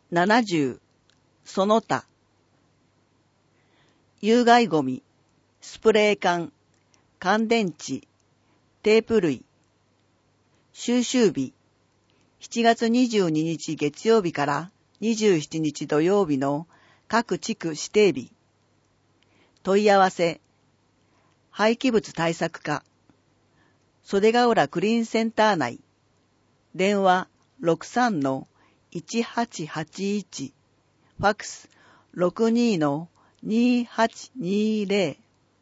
70、その他。有害ゴミ、スプレー缶、乾電池、テープ類。収集日、7月22日月曜日から27日土曜日の各地区指定日。問い合わせ、廃棄物対策課、袖ヶ浦クリーンセンター内、電話 63-1881、ファックス 62-2820。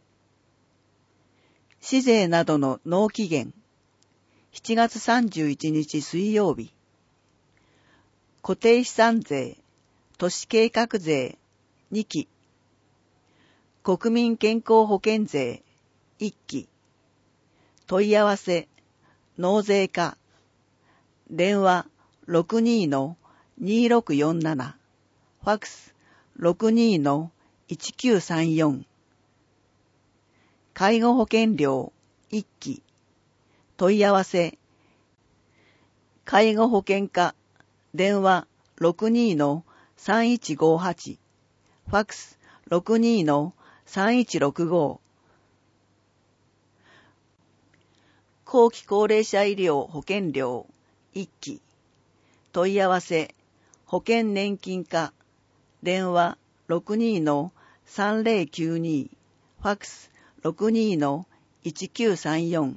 市税などの納期限、7月31日水曜日。固定資産税、都市計画税2期。国民健康保険税1期。問い合わせ、納税課。電話 62-2647。ファックス 62-1934。介護保険料1期。問い合わせ、介護保険課。電話 62-3158。ファックス 62-3165。後期高齢者医療保険料1期。問い合わせ、保険年金課。電話 62-3092。ファックス 62-1934。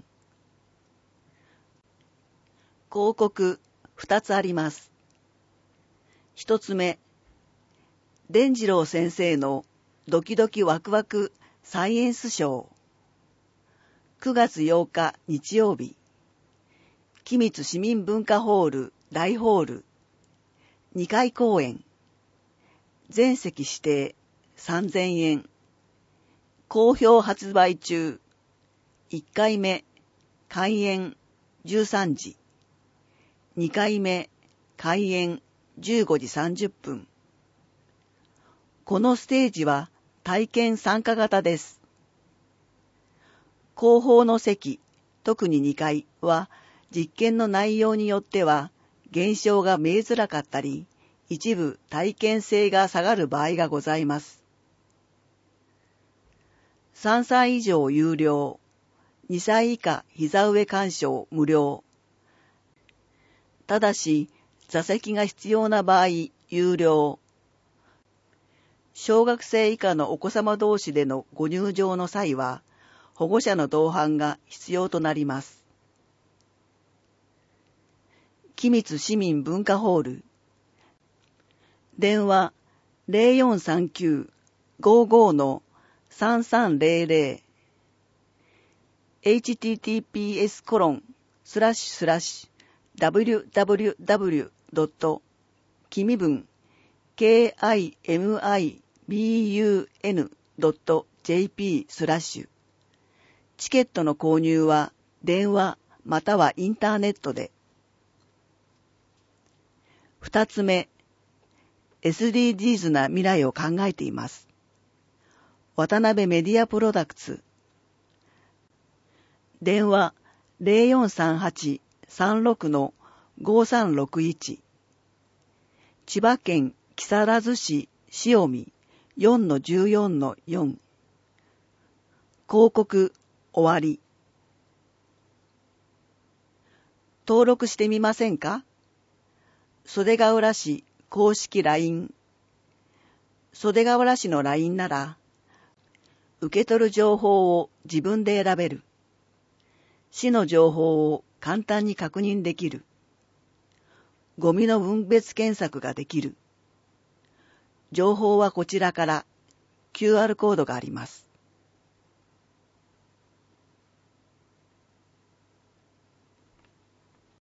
広告2つあります。1つ目、伝次郎先生のドキドキワクワクサイエンスショー。9月8日日曜日、君津市民文化ホール大ホール2回公演。全席指定3000円。好評発売中。1回目、開演13時。2回目、開演15時30分。このステージは体験参加型です。後方の席、特に2階は実験の内容によっては現象が見えづらかったり、一部体験性が下がる場合がございます。3歳以上有料、2歳以下膝上鑑賞無料。ただし、座席が必要な場合、有料。小学生以下のお子様同士でのご入場の際は、保護者の同伴が必要となります。君津市民文化ホール。電話 0439-55-3300。https://www. 君文 kimibun.jp/ チケットの購入は電話またはインターネットで。2つ目、SDGs な未来を考えています。渡辺メディアプロダクツ。電話 0438-36-5361。千葉県木更津市塩見 4-14-4。広告終わり。登録してみませんか？袖ヶ浦市公式 LINE。袖ヶ浦市の LINE なら、受け取る情報を自分で選べる。市の情報を簡単に確認できる。ゴミの分別検索ができる。情報はこちらから QR コードがあります。